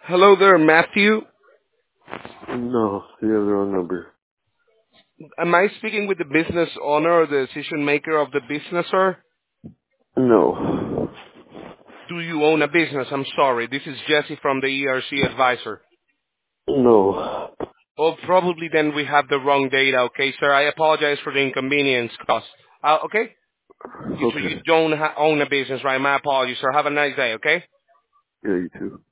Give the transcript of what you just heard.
Hello there, Matthew. No, you have the wrong number. Am I speaking with the business owner or the decision maker of the business, sir? No. Do you own a business? I'm sorry. This is Jesse from the ERC advisor. No. Oh, probably then we have the wrong data, okay, sir? I apologize for the inconvenience caused. Okay? So you Okay. don't own a business, right? My apologies, sir. Have a nice day, okay? Yeah, you too.